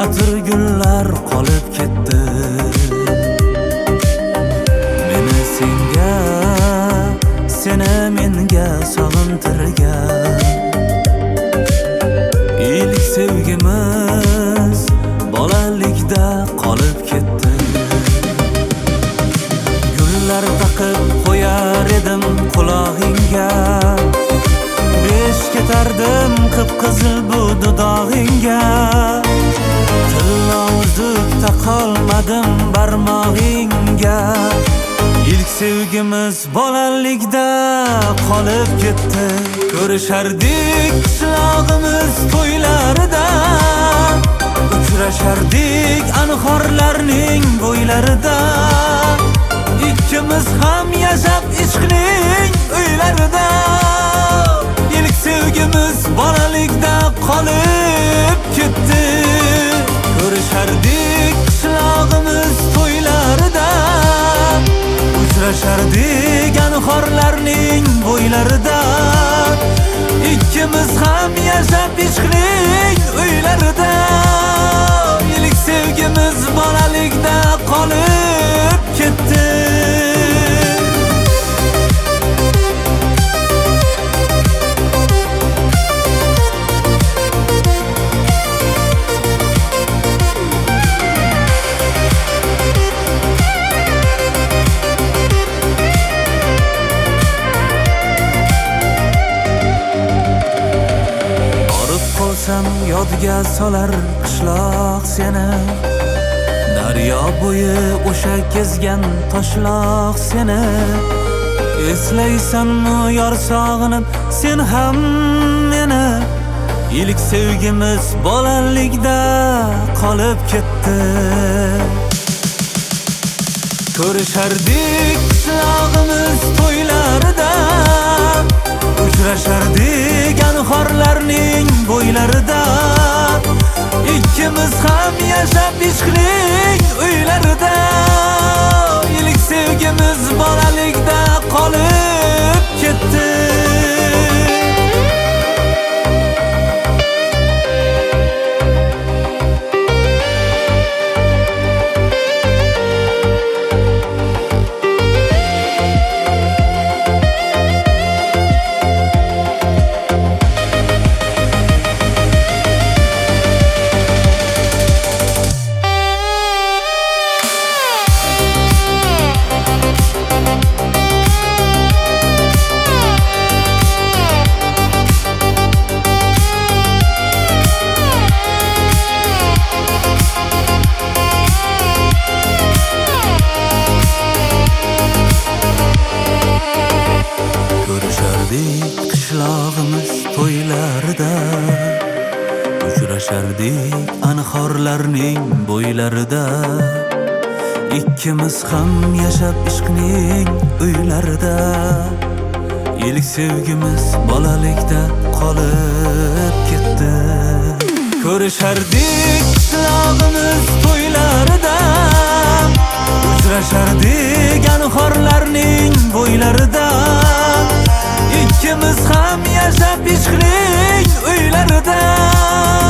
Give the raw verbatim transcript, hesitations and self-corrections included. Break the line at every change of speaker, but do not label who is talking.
atir gullar qolib ketdi. Meni senga, seni menga sog'intirgan ilk sevgimiz bolalikda qolib ketdi. Gullar taqib qo'yar edim qulog'ingga, besh ketardim qip-qizil bu dudog'ingga. Tilla uzuk taqolmadim barmog'ingga. İlk sevgimiz bolalikda qolib ketdi. Ko'rishardik qishlog'imiz to'ylarida, uchrashardik anhorlarning bo'ylarida. Ikkimiz ham yashab ishqning uylarida. İlk sevgimiz bolalikda qolib ketdi. Ko'rishardik qishlog'imiz to'ylarida, uchrashardik anhorlarning bo'ylarida. Ikkimiz ham yashab ishqning uylarida. İlk sevgimiz bolalikda qolib ketdi. Yodga solar qishloq seni, daryo bo'yi o'sha kezgan toshloq seni. Eslaysanmi yor sog'inib sen ham meni? İlk sevgimiz bolalikda qolib ketdi. Ko'rishardik qishlog'imiz to'ylarida, uchrashardik anhorlarning bo'ylarida. Ikkimiz ham yashab ishqning uylarida. İlk sevgimiz bolalikda qolib ketdi. Qishlog'imiz to'ylarida, uchrashardik anhorlarning bo'ylarida. Ikkimiz ham yashab ishqning uylarida. İlk sevgimiz bolalikda qolib ketdi. Ko'rishardik qishlog'imiz to'ylarida, uchrashardik anhorlarning bo'ylarida. İkkimiz ham yashab ishqning uylarida.